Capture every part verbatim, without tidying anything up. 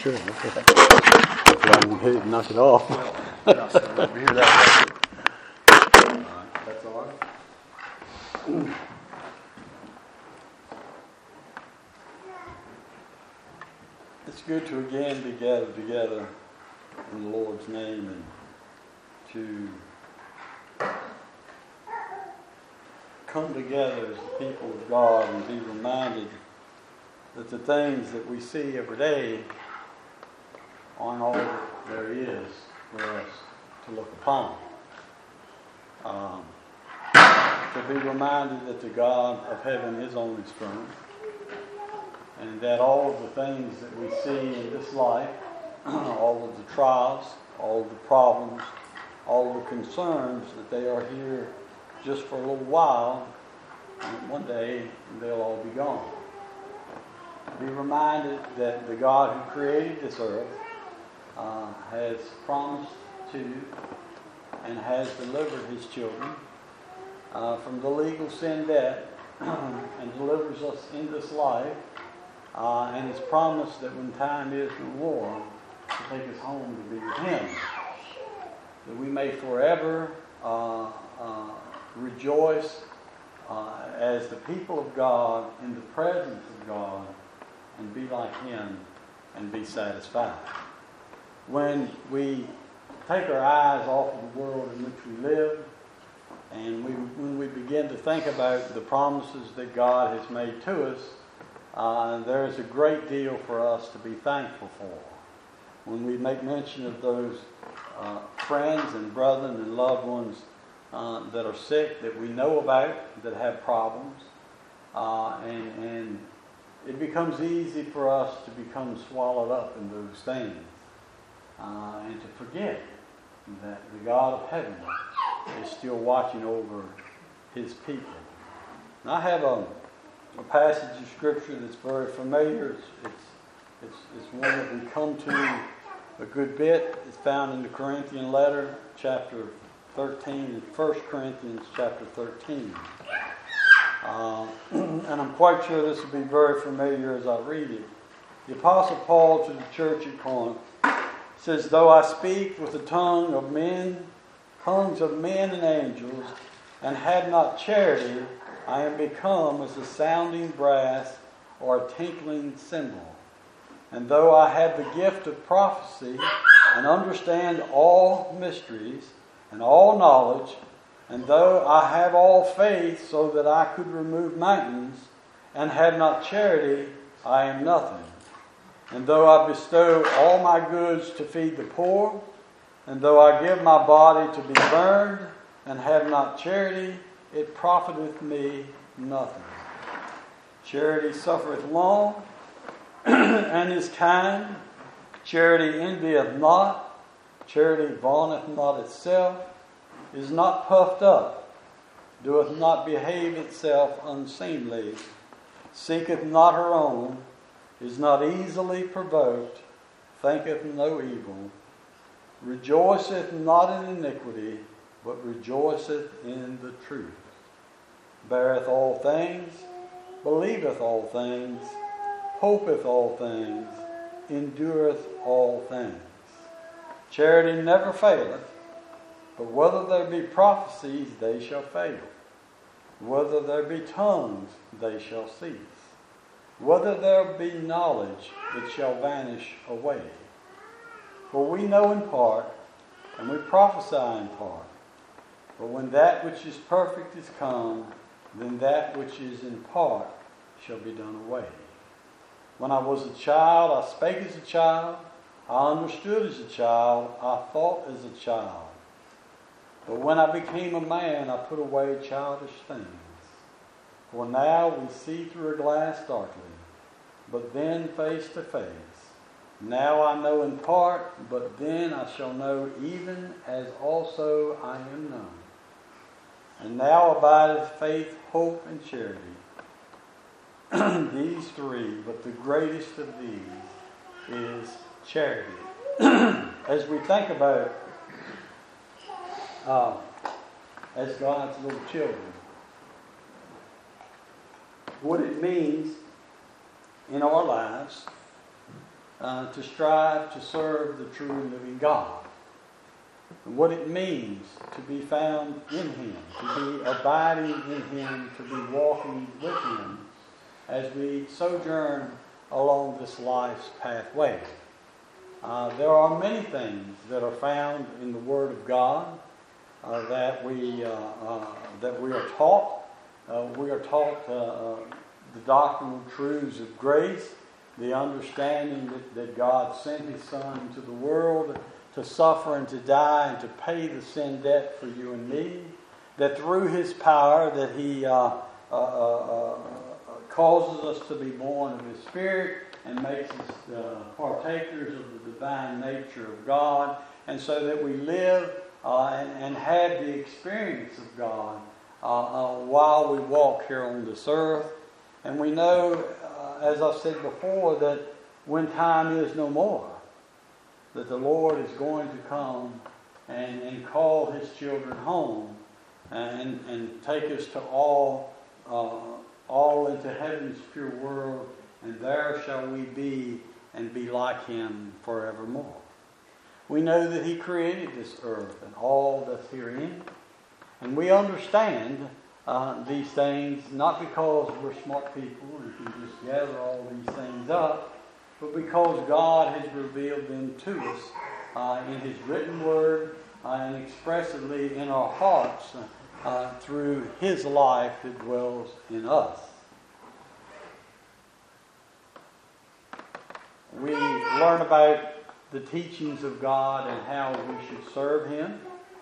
sure. Okay. Hopefully I won't hit it and knock it off. No, so over here, that's it. All right, that's all right. It's good to again be gathered together in the Lord's name and to come together as the people of God and be reminded that the things that we see every day aren't all that there is for us to look upon. Um, to be reminded that the God of heaven is on his throne, and that all of the things that we see in this life, all of the trials, all of the problems, all of the concerns, that they are here just for a little while, and one day they'll all be gone. Be reminded that the God who created this earth uh, has promised to and has delivered his children uh, from the legal sin debt and delivers us in this life, uh, and has promised that when time is no more, to take us home to be with him, that we may forever uh, uh, rejoice uh, as the people of God in the presence of God, and be like him and be satisfied. When we take our eyes off of the world in which we live, and we, when we begin to think about the promises that God has made to us, uh, there is a great deal for us to be thankful for. When we make mention of those uh, friends and brethren and loved ones uh, that are sick, that we know about, that have problems, uh, and, and it becomes easy for us to become swallowed up in those things uh, and to forget that the God of heaven is still watching over his people. And I have a, a passage of scripture that's very familiar. It's, it's, it's, it's one that we come to a good bit. It's found in the Corinthian letter, chapter thirteen, in First Corinthians chapter thirteen. Uh, and I'm quite sure this will be very familiar as I read it. The Apostle Paul to the church at Corinth says, "Though I speak with the tongue of men, tongues of men and angels, and have not charity, I am become as a sounding brass or a tinkling cymbal. And though I have the gift of prophecy and understand all mysteries and all knowledge, and though I have all faith so that I could remove mountains, and have not charity, I am nothing. And though I bestow all my goods to feed the poor, and though I give my body to be burned, and have not charity, it profiteth me nothing. Charity suffereth long, and is kind. Charity envieth not. Charity vaunteth not itself, is not puffed up, doeth not behave itself unseemly, seeketh not her own, is not easily provoked, thinketh no evil, rejoiceth not in iniquity, but rejoiceth in the truth, beareth all things, believeth all things, hopeth all things, endureth all things. Charity never faileth, but whether there be prophecies, they shall fail. Whether there be tongues, they shall cease. Whether there be knowledge, it shall vanish away. For we know in part, and we prophesy in part. But when that which is perfect is come, then that which is in part shall be done away. When I was a child, I spake as a child, I understood as a child, I thought as a child. But when I became a man, I put away childish things. For now we see through a glass darkly, but then face to face. Now I know in part, but then I shall know even as also I am known. And now abideth faith, hope, and charity. These three, but the greatest of these is charity. As we think about uh, as God's little children, what it means in our lives uh, to strive to serve the true and living God. And what it means to be found in Him, to be abiding in Him, to be walking with Him as we sojourn along this life's pathway. Uh, there are many things that are found in the Word of God uh, that we uh, uh, that we are taught. Uh, we are taught uh, uh, the doctrinal truths of grace, the understanding that, that God sent His Son into the world to suffer and to die and to pay the sin debt for you and me. That through His power that He uh, uh, uh, uh, causes us to be born of His Spirit and makes us uh, partakers of the divine nature of God, and so that we live uh, and, and have the experience of God uh, uh, while we walk here on this earth. And we know, uh, as I've said before, that when time is no more, that the Lord is going to come and, and call His children home and, and take us to all uh, all into heaven's pure world, and there shall we be and be like Him forevermore. We know that He created this earth and all that's herein, and we understand uh, these things not because we're smart people and can just gather all these things up, but because God has revealed them to us uh, in His written word uh, and expressively in our hearts uh, through His life that dwells in us. We learn about the teachings of God and how we should serve Him.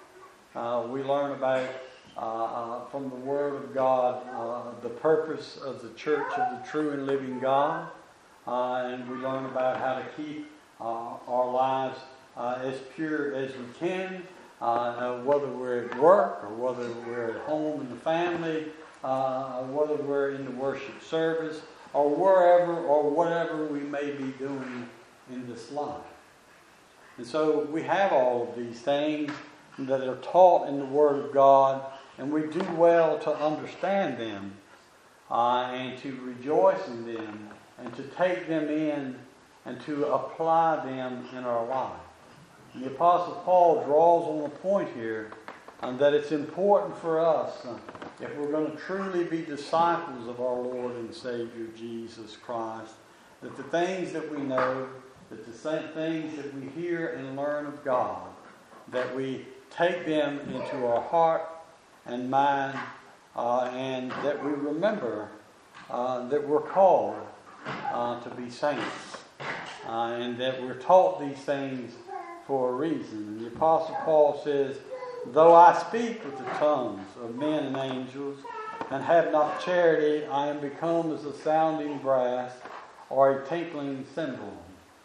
Uh, we learn about, uh, uh, from the Word of God, uh, the purpose of the Church of the true and living God. Uh, and we learn about how to keep uh, our lives uh, as pure as we can, uh, uh, whether we're at work or whether we're at home in the family, uh, whether we're in the worship service, or wherever or whatever we may be doing in this life. And so we have all of these things that are taught in the Word of God, and we do well to understand them uh, and to rejoice in them and to take them in and to apply them in our life. And the Apostle Paul draws on a point here um, that it's important for us, uh, if we're going to truly be disciples of our Lord and Savior Jesus Christ, that the things that we know, that the same things that we hear and learn of God, that we take them into our heart and mind, uh, and that we remember uh, that we're called Uh, to be saints, uh, and that we're taught these things for a reason. And the Apostle Paul says, though I speak with the tongues of men and angels and have not charity, I am become as a sounding brass or a tinkling cymbal.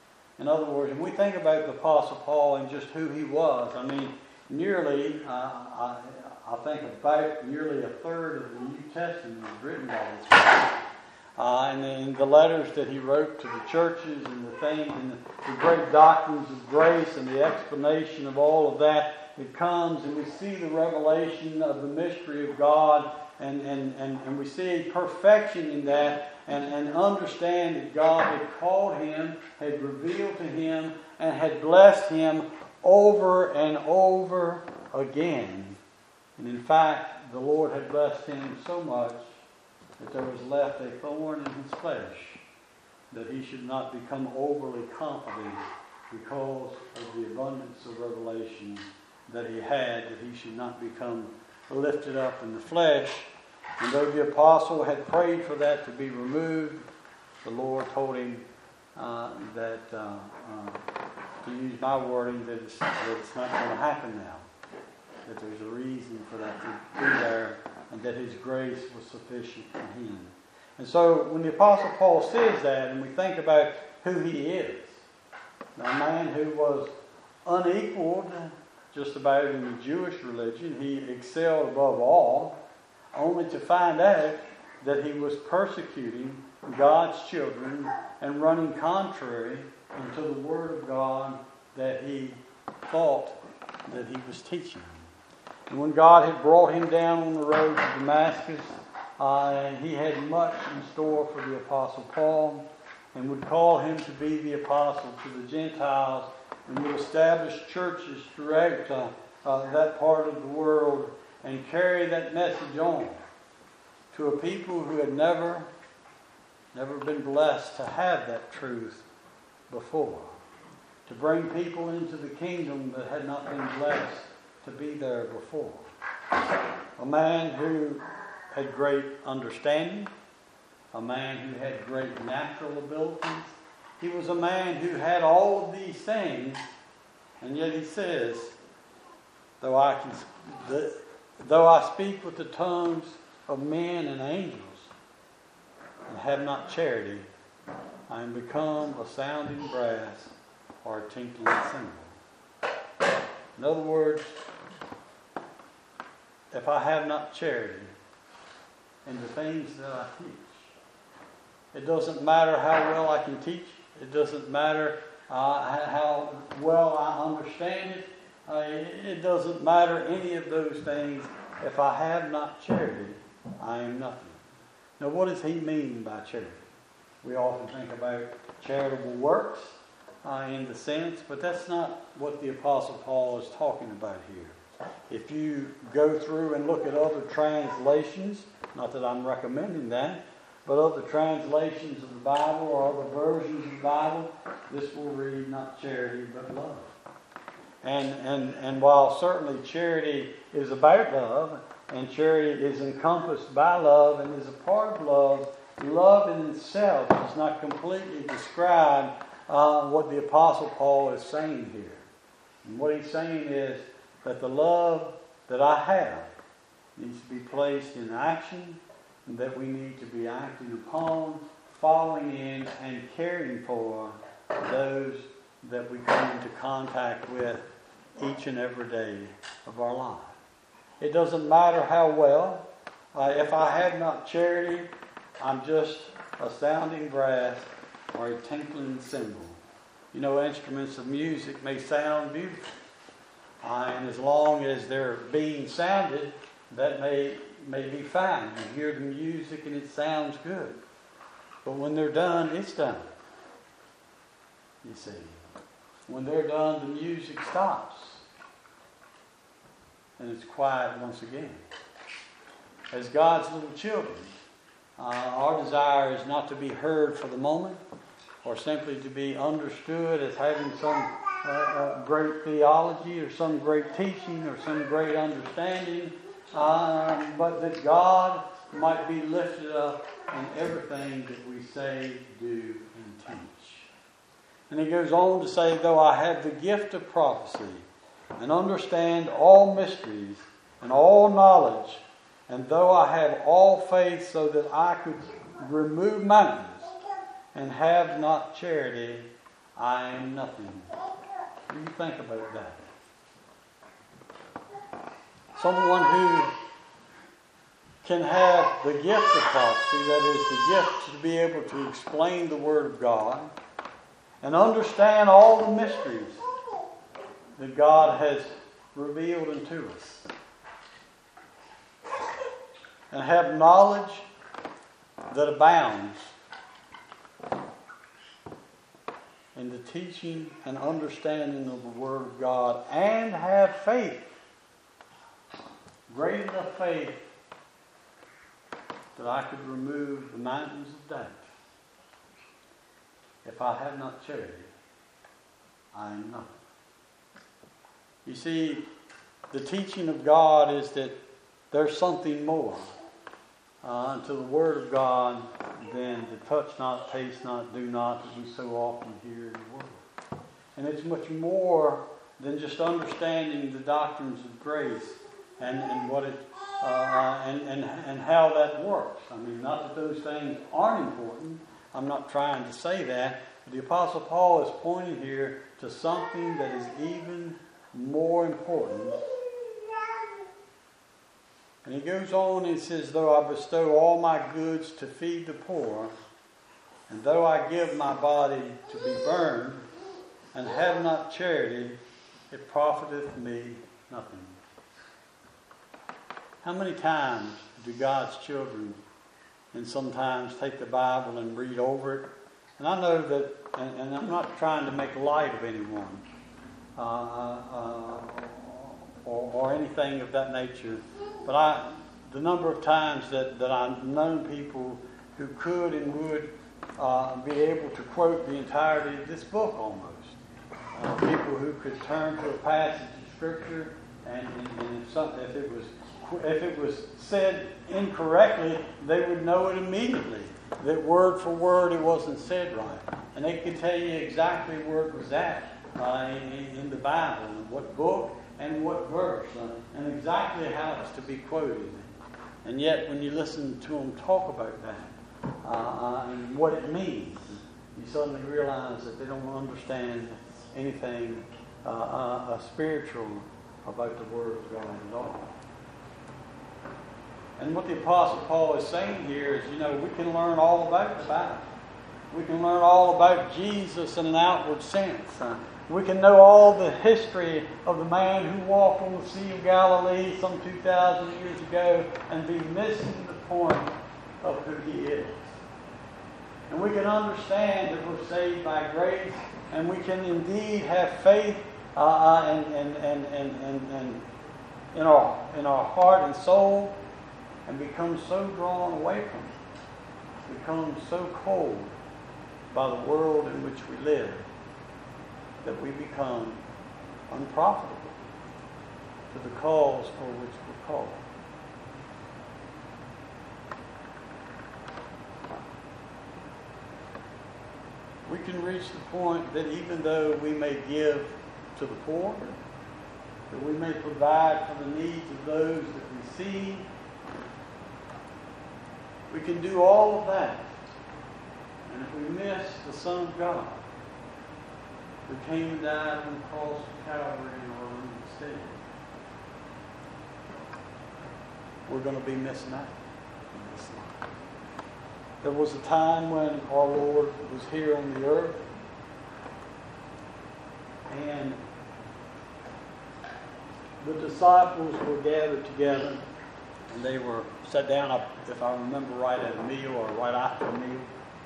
In other words, when we think about the Apostle Paul and just who he was, I mean, nearly, uh, I, I think about nearly a third of the New Testament is written by this man. Uh, and in the letters that he wrote to the churches and the things and the, the great doctrines of grace and the explanation of all of that, it comes and we see the revelation of the mystery of God, and, and, and, and we see perfection in that, and, and understand that God had called him, had revealed to him, and had blessed him over and over again. And in fact, the Lord had blessed him so much that there was left a thorn in his flesh, that he should not become overly confident because of the abundance of revelation that he had, that he should not become lifted up in the flesh. And though the apostle had prayed for that to be removed, the Lord told him uh, that, uh, uh, to use my wording, that it's, that it's not going to happen now. That there's a reason for that to be there, and that His grace was sufficient for him. And so when the Apostle Paul says that, and we think about who he is, a man who was unequaled just about in the Jewish religion, he excelled above all, only to find out that he was persecuting God's children and running contrary to the Word of God that he thought that he was teaching. And when God had brought him down on the road to Damascus, uh, he had much in store for the Apostle Paul. and would call him to be the apostle to the Gentiles, and would establish churches throughout uh, uh, that part of the world and carry that message on to a people who had never, never been blessed to have that truth before. To bring people into the kingdom that had not been blessed to be there before. A man who had great understanding, a man who had great natural abilities. He was a man who had all of these things, and yet he says, though I can, the, though I speak with the tongues of men and angels, and have not charity, I am become a sounding brass or a tinkling cymbal. In other words, if I have not charity in the things that I teach, it doesn't matter how well I can teach. It doesn't matter uh, how well I understand it. Uh, it. It doesn't matter any of those things. If I have not charity, I am nothing. Now, what does he mean by charity? We often think about charitable works uh, in the sense, but that's not what the Apostle Paul is talking about here. If you go through and look at other translations, not that I'm recommending that, but other translations of the Bible or other versions of the Bible, this will read not charity but love. And, and, and while certainly charity is about love, and charity is encompassed by love and is a part of love, love in itself does not completely describe uh, what the Apostle Paul is saying here. And what he's saying is that the love that I have needs to be placed in action, and that we need to be acting upon, following in, and caring for those that we come into contact with each and every day of our life. It doesn't matter how well. Uh, if I have not charity, I'm just a sounding brass or a tinkling cymbal. You know, instruments of music may sound beautiful. Uh, and as long as they're being sounded, that may, may be fine. You hear the music and it sounds good. But when they're done, it's done. You see. When they're done, the music stops. And it's quiet once again. As God's little children, uh, our desire is not to be heard for the moment, or simply to be understood as having some uh, uh, great theology or some great teaching or some great understanding, um, but that God might be lifted up in everything that we say, do, and teach. And he goes on to say, though I have the gift of prophecy and understand all mysteries and all knowledge, and though I have all faith so that I could remove mountains and have not charity, I am nothing. What do you think about that? Someone who can have the gift of prophecy, that is the gift to be able to explain the Word of God and understand all the mysteries that God has revealed unto us, and have knowledge that abounds in the teaching and understanding of the Word of God, and have faith, great enough faith that I could remove the mountains of doubt. If I have not charity, I am nothing. You see, the teaching of God is that there's something more uh, to the Word of God than the touch not, taste not, do not that we so often hear in the world. And it's much more than just understanding the doctrines of grace and, and what it uh, and, and and how that works. I mean, not that those things aren't important. I'm not trying to say that. But the Apostle Paul is pointing here to something that is even more important. And he goes on and says, though I bestow all my goods to feed the poor, and though I give my body to be burned, and have not charity, it profiteth me nothing. How many times do God's children, and sometimes take the Bible and read over it, And I know that, and, and I'm not trying to make light of anyone uh, uh, or, or anything of that nature, but I, the number of times that, that I've known people who could and would uh, be able to quote the entirety of this book almost. Uh, people who could turn to a passage of Scripture, and, and, and if, something, if it was if it was said incorrectly, they would know it immediately. That word for word it wasn't said right, and they could tell you exactly where it was at uh, in, in the Bible, and what book and what verse, uh, and exactly how it's to be quoted. And yet, when you listen to them talk about that uh, uh, and what it means, you suddenly realize that they don't understand anything uh, uh, uh, spiritual about the Word of God at all. And what the Apostle Paul is saying here is, you know, we can learn all about the Bible. We can learn all about Jesus in an outward sense. Uh, we can know all the history of the man who walked on the Sea of Galilee some two thousand years ago and be missing the point of who he is. And we can understand that we're saved by grace, and we can indeed have faith uh, and, and, and, and, and, and in our in our heart and soul, and become so drawn away from it, become so cold by the world in which we live, that we become unprofitable to the cause for which we're called. We can reach the point that even though we may give to the poor, that we may provide for the needs of those that we see, we can do all of that. And if we miss the Son of God, who came and died on the cross of Calvary in our own stead, we're going to be missing out in this life. There was a time when our Lord was here on the earth, and the disciples were gathered together, and they were sat down, if I remember right, at a meal or right after a meal.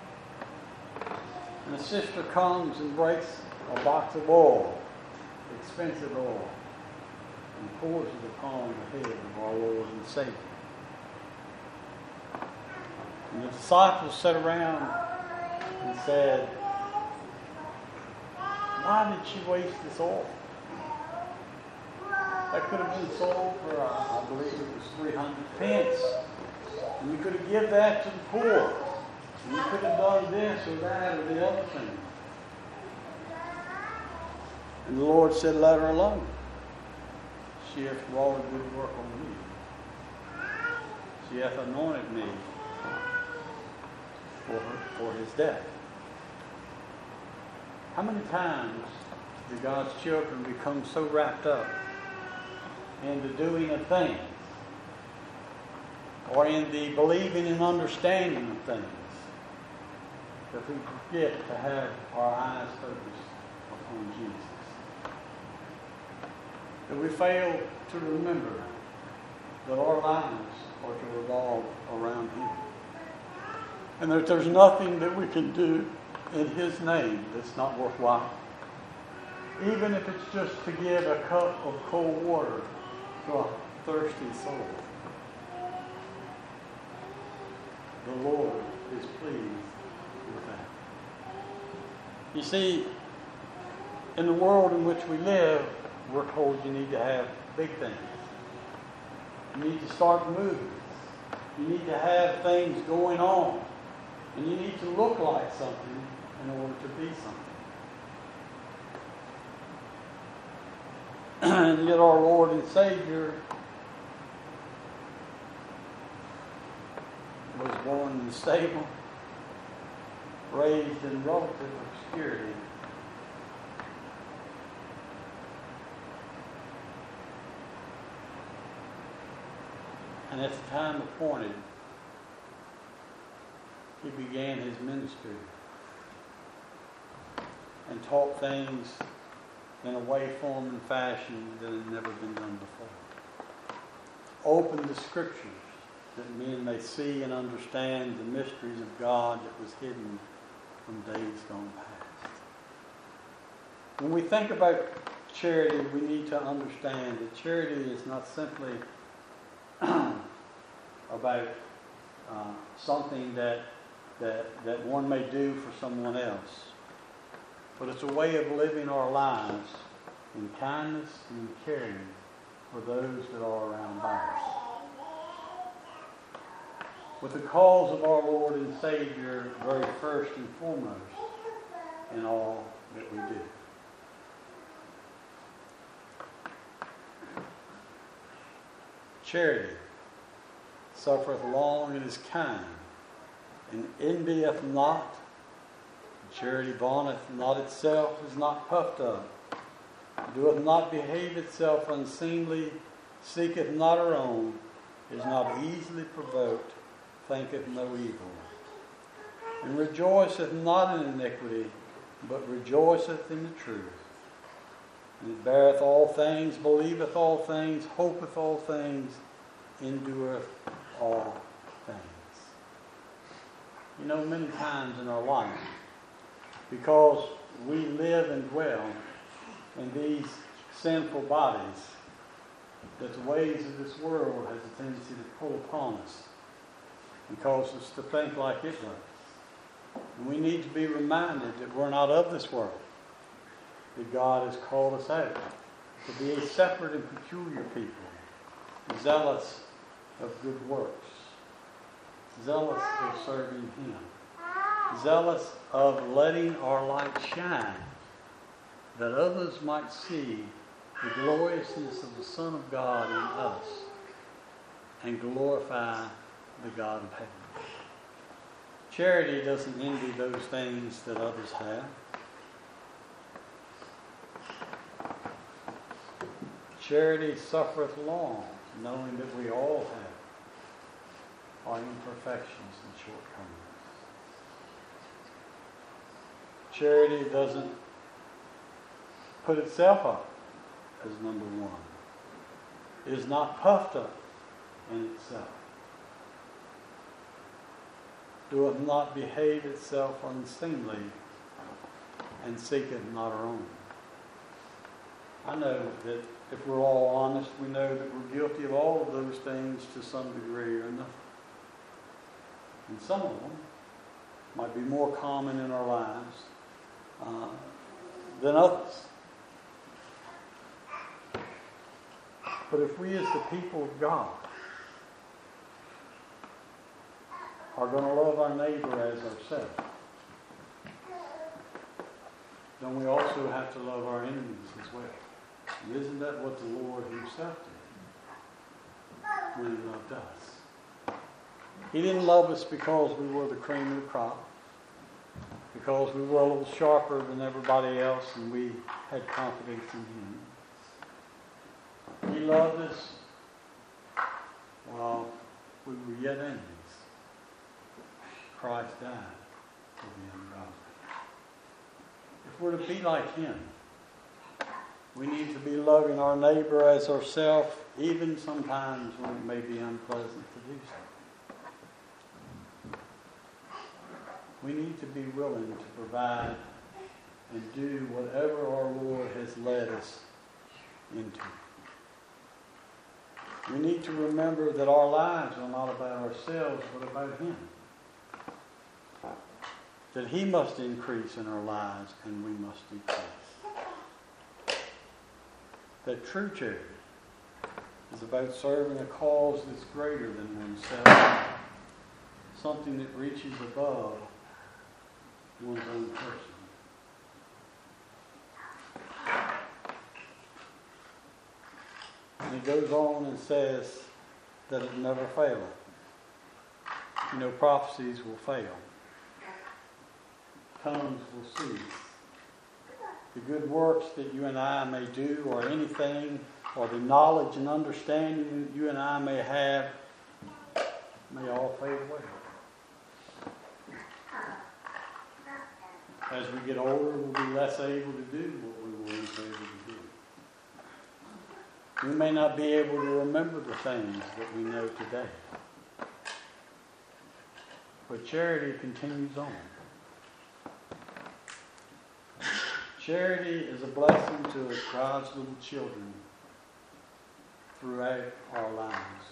And a sister comes and breaks a box of oil, expensive oil, and pours it upon the head of our Lord and Savior. And the disciples sat around and said, "Why did she waste this oil? That could have been sold for, uh, I believe it was three hundred pence. And you could have given that to the poor. And you could have done this or that or the other thing." And the Lord said, "Let her alone. She hath wrought a good work on me. She hath anointed me for her, for his death." How many times do God's children become so wrapped up into doing a thing, or in the believing and understanding of things, that we forget to have our eyes focused upon Jesus? That we fail to remember that our lives are to revolve around Him, and that there's nothing that we can do in His name that's not worthwhile. Even if it's just to give a cup of cold water to a thirsty soul, the Lord is pleased with that. You see, in the world in which we live, we're told you need to have big things. You need to start moving. You need to have things going on. And you need to look like something in order to be something. And yet our Lord and Savior was born in the stable, raised in relative obscurity, and at the time appointed, He began His ministry and taught things in a way, form, and fashion that had never been done before. Opened the Scriptures that men may see and understand the mysteries of God that was hidden from days gone past. When we think about charity, we need to understand that charity is not simply about uh, something that, that, that one may do for someone else, but it's a way of living our lives in kindness and in caring for those that are around us. With the cause of our Lord and Savior very first and foremost in all that we do. Charity suffereth long and is kind, and envieth not. Charity vaunteth not itself, is not puffed up, doeth not behave itself unseemly, seeketh not her own, is not easily provoked, thinketh no evil, and rejoiceth not in iniquity, but rejoiceth in the truth. And it beareth all things, believeth all things, hopeth all things, endureth all things. You know, many times in our life, because we live and dwell in these sinful bodies, that the ways of this world has a tendency to pull upon us and cause us to think like it does. And we need to be reminded that we're not of this world, that God has called us out to be a separate and peculiar people, zealous of good works, zealous of serving Him, zealous of letting our light shine, that others might see the gloriousness of the Son of God in us and glorify the God of heaven. Charity doesn't envy those things that others have. Charity suffereth long, knowing that we all have our imperfections and shortcomings. Charity doesn't put itself up as number one. It is not puffed up in itself. Doeth not behave itself unseemly, and seeketh not her own. I know that if we're all honest, we know that we're guilty of all of those things to some degree or another. And some of them might be more common in our lives uh, than others. But if we as the people of God are going to love our neighbor as ourselves, then we also have to love our enemies as well. And isn't that what the Lord Himself did when He loved us? He didn't love us because we were the cream of the crop, because we were a little sharper than everybody else and we had confidence in Him. He loved us while we were yet enemies. Christ died for the ungodly. If we're to be like Him, we need to be loving our neighbor as ourselves, even sometimes when it may be unpleasant to do so. We need to be willing to provide and do whatever our Lord has led us into. We need to remember that our lives are not about ourselves, but about Him. That He must increase in our lives and we must decrease. That true charity is about serving a cause that's greater than oneself, something that reaches above one's own person. And He goes on and says that it never faileth. You know, prophecies will fail. Tongues will cease. The good works that you and I may do, or anything, or the knowledge and understanding that you and I may have, may all fade away. As we get older, we'll be less able to do what we were once able to do. We may not be able to remember the things that we know today. But charity continues on. Charity is a blessing to God's little children throughout our lives.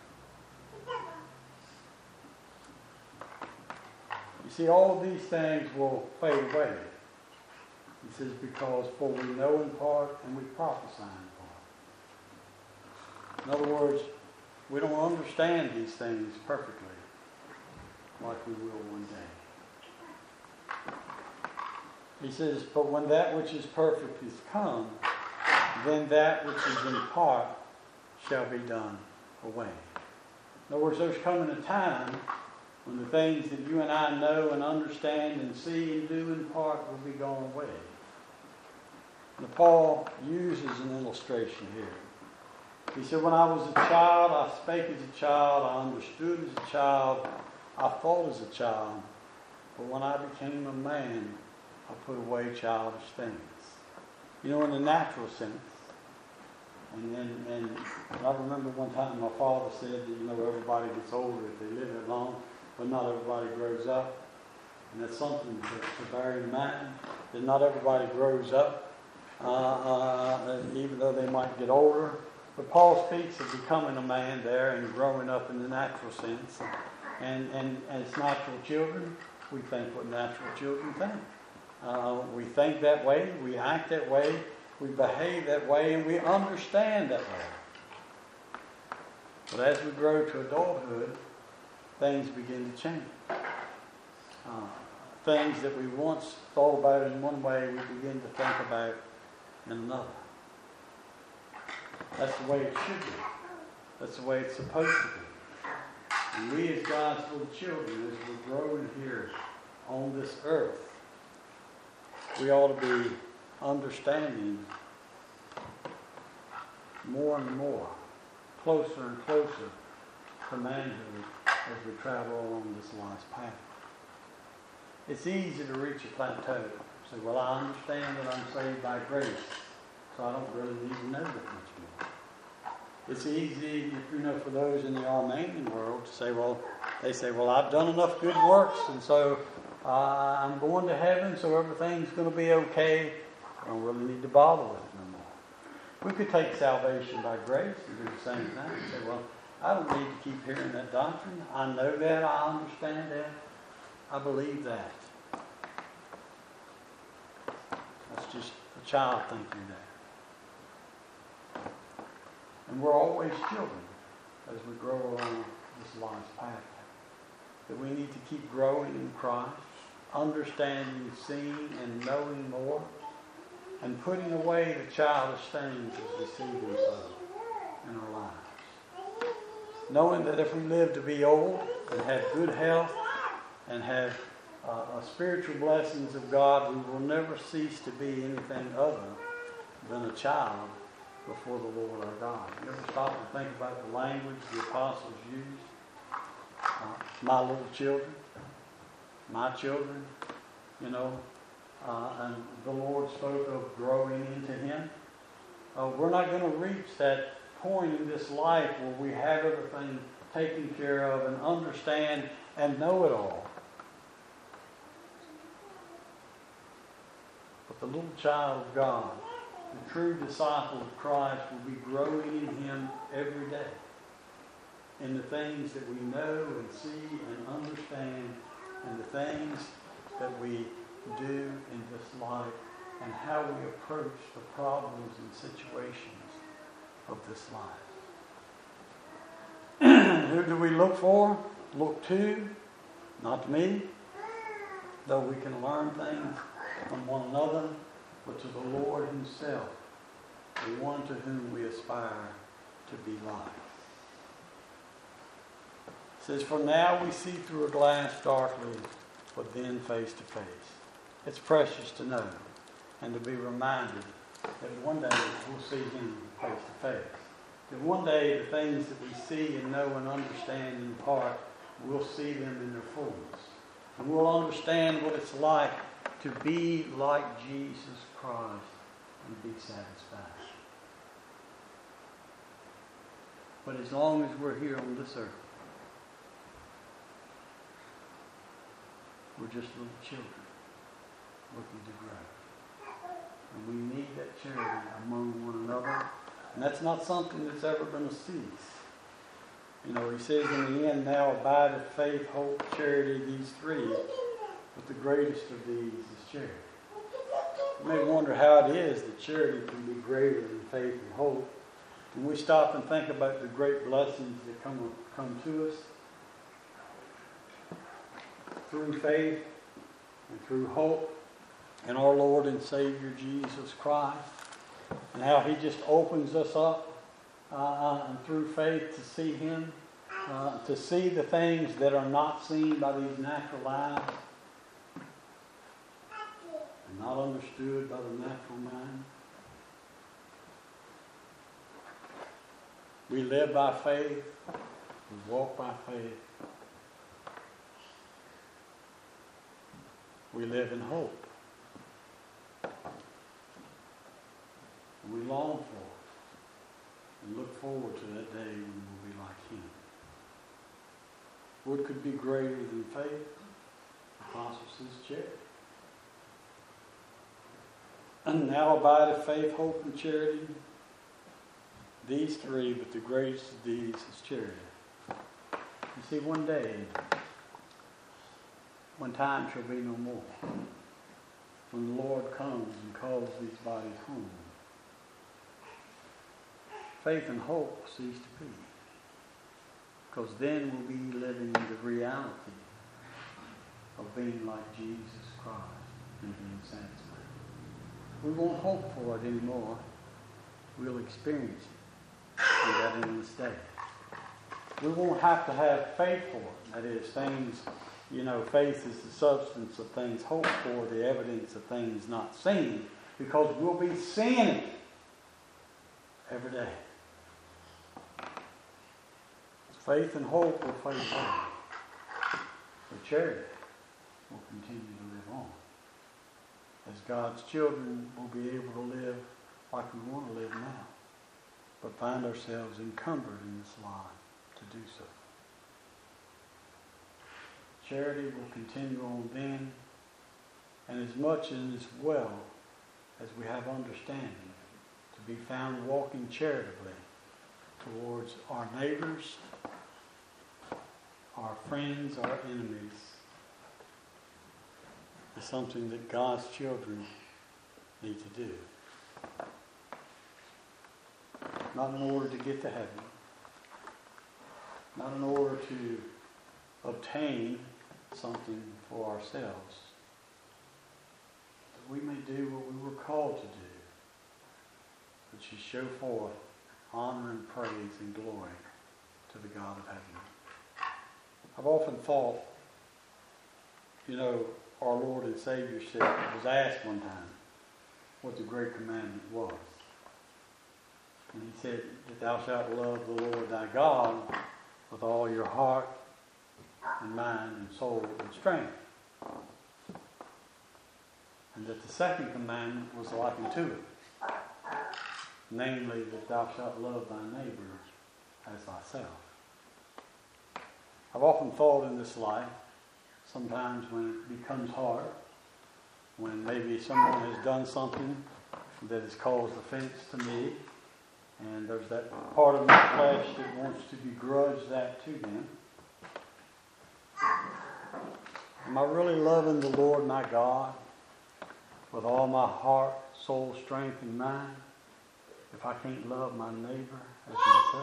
You see, all of these things will fade away. He says, because for we know in part and we prophesy in part. In other words, we don't understand these things perfectly like we will one day. He says, but when that which is perfect is come, then that which is in part shall be done away. In other words, there's coming a time when the things that you and I know and understand and see and do in part will be gone away. And Paul uses an illustration here. He said, when I was a child, I spake as a child, I understood as a child, I thought as a child, but when I became a man, I put away childish things. You know, in the natural sense. And, and, and I remember one time my father said that, you know, everybody gets older if they live that long, but not everybody grows up. And that's something to, to bear in mind, that not everybody grows up, uh, uh, even though they might get older. But Paul speaks of becoming a man there and growing up in the natural sense. And, and, and as natural children, we think what natural children think. Uh, we think that way, we act that way, we behave that way, and we understand that way. But as we grow to adulthood, things begin to change. Uh, things that we once thought about in one way, we begin to think about in another. That's the way it should be. That's the way it's supposed to be. And we as God's little children, as we're growing here on this earth, we ought to be understanding more and more, closer and closer to manhood as we travel along this life's path. It's easy to reach a plateau. Say, well, I understand that I'm saved by grace, so I don't really need to know that much more. It's easy, you know, for those in the Armenian world to say, well, they say, well, I've done enough good works, and so uh, I'm going to heaven, so everything's going to be okay. I don't really need to bother with it no more. We could take salvation by grace and do the same thing and say, well, I don't need to keep hearing that doctrine. I know that. I understand that. I believe that. That's just a child thinking that. And we're always children as we grow along this life's path. That we need to keep growing in Christ, understanding, seeing, and knowing more, and putting away the childish things as we see them so in our lives. Knowing that if we live to be old and have good health and have uh, uh, spiritual blessings of God, we will never cease to be anything other than a child before the Lord our God. You ever stop and think about the language the apostles used? Uh, my little children, my children, you know, uh, and the Lord spoke of growing into Him. Uh, we're not going to reach that point in this life where we have everything taken care of and understand and know it all. But the little child of God, the true disciple of Christ, will be growing in Him every day. In the things that we know and see and understand, and the things that we do in this life, and how we approach the problems and situations of this life. Who do we look for? Look to, not to me, though we can learn things from one another, but to the Lord Himself, the one to whom we aspire to be like. It says, for now we see through a glass darkly, but then face to face. It's precious to know and to be reminded that one day we'll see Him face to face. That one day the things that we see and know and understand in part, we'll see them in their fullness. And we'll understand what it's like to be like Jesus Christ and be satisfied. But as long as we're here on this earth, we're just little children looking to grow. charity among one another. And that's not something that's ever going to cease. You know, he says in the end, now abideth faith, hope, charity, these three. But the greatest of these is charity. You may wonder how it is that charity can be greater than faith and hope. When we stop and think about the great blessings that come, come to us through faith and through hope in our Lord and Savior Jesus Christ, and how He just opens us up uh, and through faith to see Him, uh, to see the things that are not seen by these natural eyes, and not understood by the natural mind. We live by faith. We walk by faith. We live in hope. And we long for it and look forward to that day when we'll be like Him. What could be greater than faith? The Apostle says charity. And now abideth faith, hope, and charity. These three, but the greatest of these is charity. You see, one day, when time shall be no more, when the Lord comes and calls these bodies home, faith and hope will cease to be. Because then we'll be living the reality of being like Jesus Christ and being satisfied. We won't hope for it anymore. We'll experience it. And that in this day. We won't have to have faith for it. That is, things, you know, faith is the substance of things hoped for, the evidence of things not seen, because we'll be seeing it every day. Faith and hope will fade away. But charity will continue to live on. As God's children, we'll be able to live like we want to live now, but find ourselves encumbered in this life to do so. Charity will continue on then, and as much and as well as we have understanding, to be found walking charitably towards our neighbors, our friends, our enemies, is something that God's children need to do. Not in order to get to heaven, not in order to obtain something for ourselves, that we may do what we were called to do, which is show forth honor and praise and glory to the God of heaven. I've often thought, you know, our Lord and Savior said, was asked one time what the great commandment was. And He said that thou shalt love the Lord thy God with all your heart and mind and soul and strength. And that the second commandment was like unto it, namely that thou shalt love thy neighbor as thyself. I've often thought in this life, sometimes when it becomes hard, when maybe someone has done something that has caused offense to me, and there's that part of my flesh that wants to begrudge that to them. Am I really loving the Lord my God with all my heart, soul, strength, and mind if I can't love my neighbor as myself?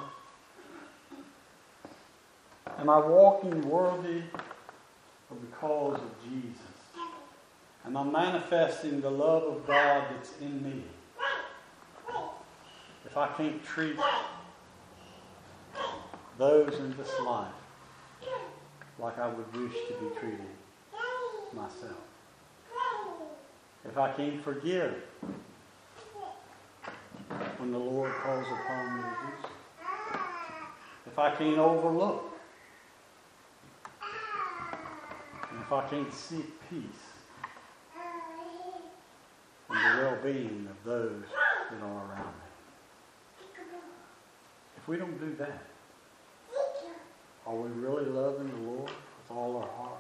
Am I walking worthy of the cause of Jesus? Am I manifesting the love of God that's in me? If I can't treat those in this life like I would wish to be treated myself. If I can't forgive when the Lord calls upon me to do so. If I can't overlook. And if I can't seek peace and the well-being of those that are around me. If we don't do that, are we really loving the Lord with all our heart,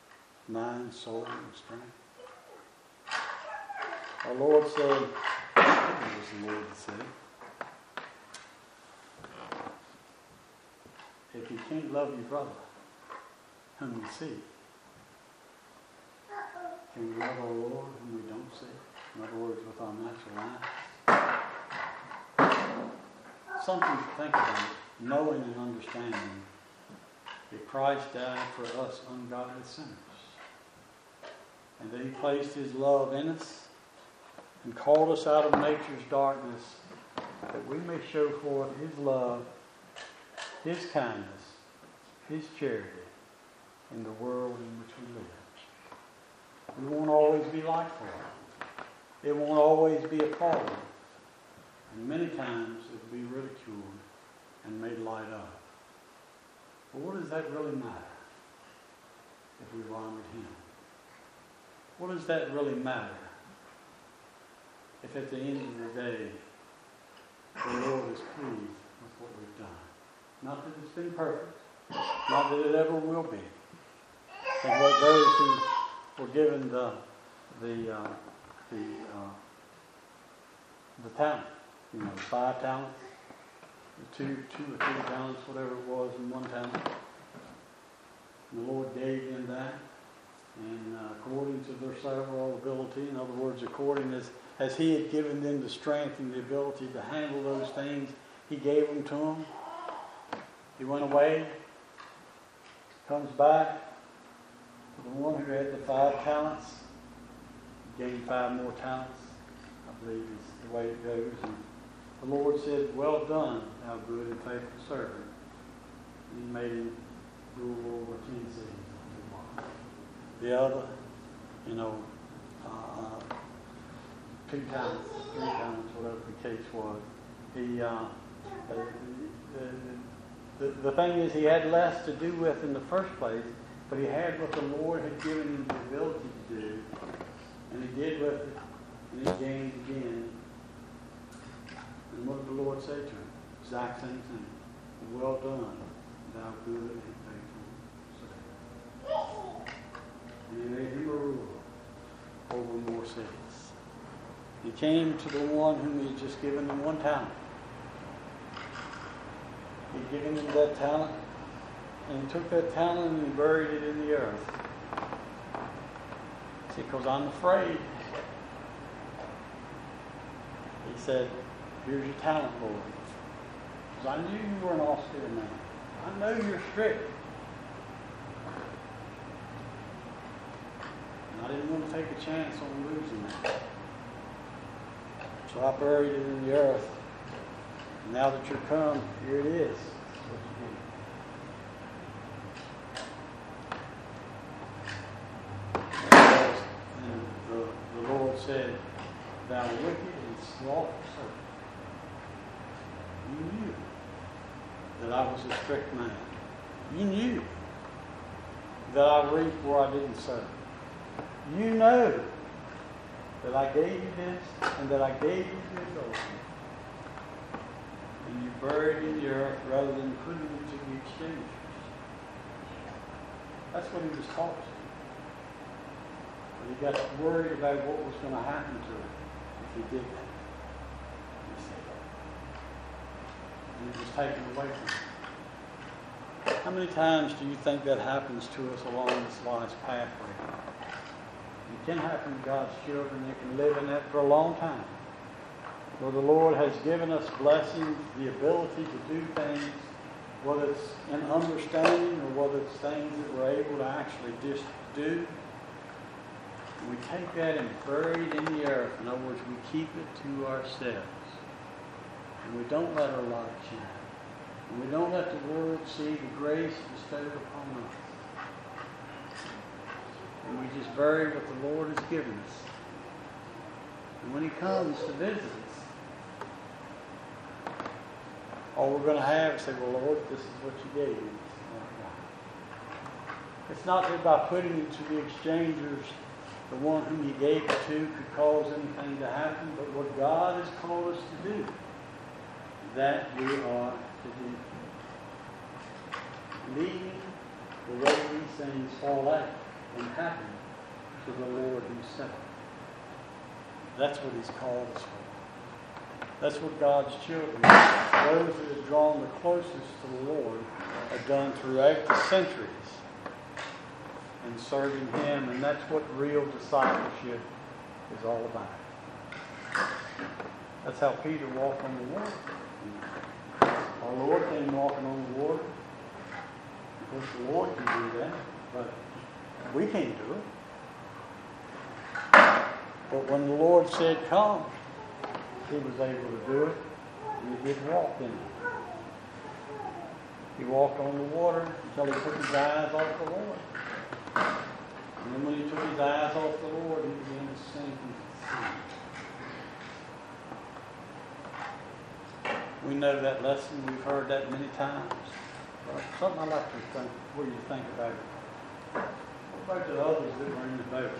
mind, soul, and strength? Our Lord said, was the Lord to say. If you can't love your brother whom you see, can we love our Lord whom we don't see? In other words, with our natural eyes. Something to think about, knowing and understanding that Christ died for us ungodly sinners. And that He placed His love in us and called us out of nature's darkness that we may show forth His love, His kindness, His charity in the world in which we live. We won't always be liked for it. It won't always be applauded. And many times it will be ridiculed and made light of. But what does that really matter if we've honored Him? What does that really matter if at the end of the day the Lord is pleased with what we've done? Not that it's been perfect, not that it ever will be. And what those who were given the the uh, the uh, the talent, you know, five talents, two two or three talents, whatever it was, and one talent. And the Lord gave them that, and uh, according to their several ability, in other words, according as as He had given them the strength and the ability to handle those things, He gave them to them. He went away, comes back to the one who had the five talents, gained five more talents, I believe is the way it goes. And the Lord said, "Well done, thou good and faithful servant." And He made him rule over ten cities. The other, you know, uh, two talents, three talents, whatever the case was. He, uh, the, the, the, the thing is, he had less to do with in the first place, but he had what the Lord had given him the ability to do, and he did with it, and he gained again. And what did the Lord say to him? Exact same thing. "Well done, thou good and faithful servant." And He made him a ruler over more cities. He came to the one whom He had just given him one talent. He'd given him that talent, and He took that talent and He buried it in the earth. See, because I'm afraid. He said, "Here's your talent, Lord." Because I knew you were an austere man. I know you're strict. And I didn't want to take a chance on losing that. So I buried it in the earth. And now that you're come, here it is. That's what you did. And the, the Lord said, "Thou wicked and slothful servant, you knew that I was a strict man. You knew that I reaped where I didn't sow. You know that I gave you this and that I gave you the ability. And you buried in the earth rather than putting it to the exchangers." That's what He was taught to. But He got worried about what was going to happen to him if he did that. He said that. And it was taken away from him. How many times do you think that happens to us along this life's pathway? It can happen to God's children. They can live in that for a long time. Where the Lord has given us blessings, the ability to do things, whether it's an understanding or whether it's things that we're able to actually just do. And we take that and bury it in the earth. In other words, we keep it to ourselves. And we don't let our light shine. And we don't let the world see the grace bestowed upon us. And we just bury what the Lord has given us. And when He comes to visit us, all we're going to have is say, "Well, Lord, this is what you gave me." It's not that by putting it to the exchangers, the one whom He gave it to could cause anything to happen, but what God has called us to do, that we are to do. Leaving the way these things fall out and happen to the Lord Himself. That's what He's called us for. That's what God's children, those who have drawn the closest to the Lord, have done throughout the centuries in serving Him, and that's what real discipleship is all about. That's how Peter walked on the water. Our Lord came walking on the water. Of course, the Lord can do that, but we can't do it. But when the Lord said, come, He was able to do it, and He did walk in it. He walked on the water until He took His eyes off the Lord. And then when He took His eyes off the Lord, He began to sink into the sea. We know that lesson. We've heard that many times. But something I'd like to think, where you think about it. What about the others that were in the boat?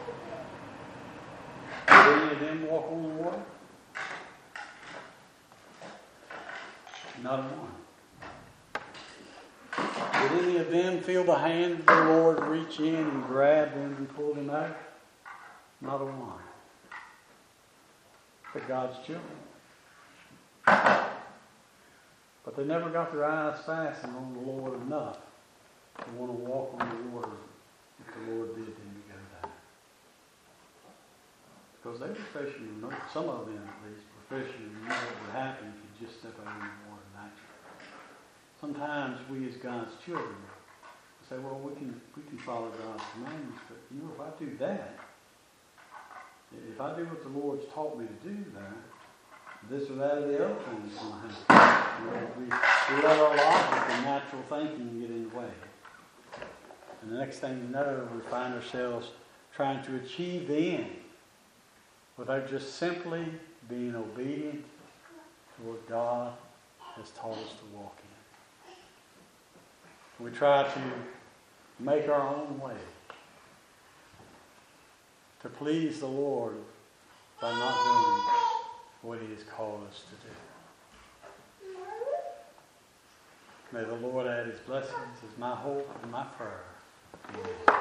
Did any of them walk on the water? Not one. Did any of them feel the hand of the Lord reach in and grab them and pull them out? Not a one. But God's children. But they never got their eyes fastened on the Lord enough to want to walk on the water if the Lord bid them to go down. Because they were fishing, some of them at least were fishing, and you know what would happen if you just step out in the water naturally. Sometimes we as God's children say, well, we can we can follow God's commandments, but you know, if I do that, if I do what the Lord's taught me to do there, this or that or the other thing is going to happen. You know, we, we let our logic and natural thinking get in the way. And the next thing you know, we find ourselves trying to achieve the end without just simply being obedient to what God has taught us to walk in. We try to make our own way to please the Lord by not doing what He has called us to do. May the Lord add His blessings as my hope and my prayer. Amen.